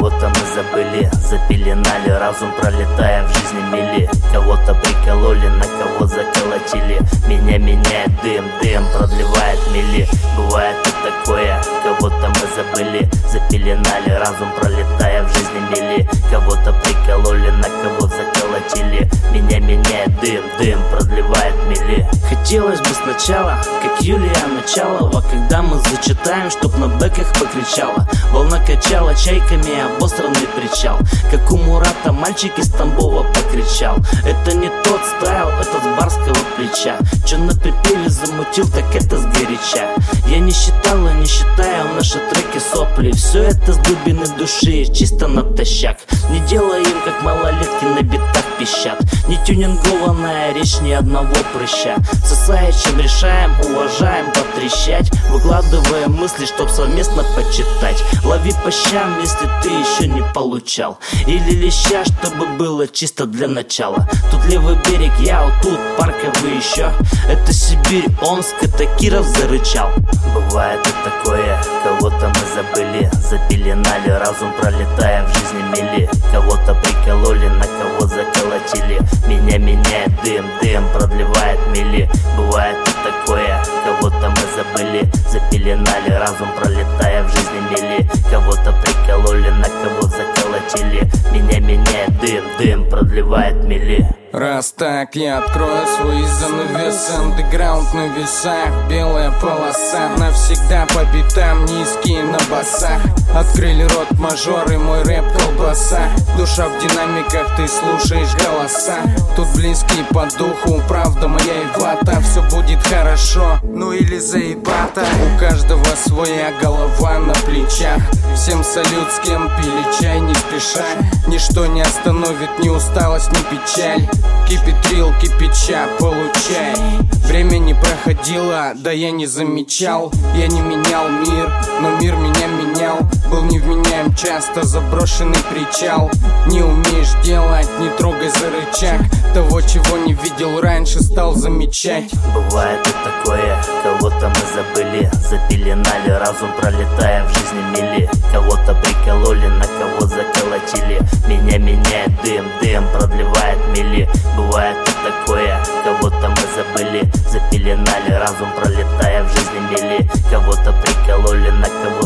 Кого-то мы забыли, запеленали разум, пролетая в жизни мили. Кого-то прикололи, на кого заколотили. Меня меняет дым, дым продлевает мили. Бывает и такое, кого-то мы забыли, запеленали разум, пролетая в жизни мили. Кого-то прикололи, на кого заколотили. Меня меняет дым, дым продлевает мили. Хотелось бы сначала, как Юлия Началова, когда мы зачитаем, чтоб на бэках покричала. Волна качала чайками обосранный причал, как у Мурата мальчик из Тамбова покричал. Это не тот стайл, это с барского плеча. Чё на припеве замутил, так это сгоряча. Я не считал и не считаю наши треки сопли. Все это с глубины души, чисто натощак. Не делаем, как малолетки на битах пищат. Не тюнингованная речь ни одного прыща. Сосая, чем решаем, уважаем, потрещать. Выкладываем мысли, чтоб совместно почитать. Лови по щам, если ты еще не получал. Или леща, чтобы было чисто для начала. Тут левый берег, я вот тут, парковый еще. Это Сибирь, Омск, это Киров зарычал. Бывает и такое, кого-то мы забыли, запеленали разум, пролетая в жизни мили. Кого-то прикололи, на кого заколотили. Меня меняет дым, дым продлевает мили. Бывает и такое, кого-то мы забыли, запеленали разум, пролетая в жизни мили. Кого-то прикололи, на кого заколотили. Меня меняет дым, дым продлевает мили. Раз так, я открою свои занавесы. Андеграунд на весах, белая полоса. Навсегда по битам, низкие на басах. Открыли рот мажоры, мой рэп колбаса. Душа в динамиках, ты слушаешь голоса. Тут близкие по духу, правда моя и вата. Все будет хорошо, ну или заебато. У каждого своя голова на плечах. Всем салют, с кем пили чай не спеша. Ничто не остановит ни усталость, ни печаль. Кипятрил, кипяча, получай. Время не проходило, да я не замечал. Я не менял мир, но мир меня менял. Был невменяем, часто заброшенный причал. Не умеешь делать, не трогай за рычаг. Того, чего не видел раньше, стал замечать. Бывает и такое, кого-то мы забыли, запеленали разум, пролетая в жизни мили. Кого-то прикололи, на кого заколотили. Меня меняет дым, дым продлевает мили. Бывает и такое, кого-то мы забыли, запеленали разум, пролетая в жизни мили. Кого-то прикололи, на кого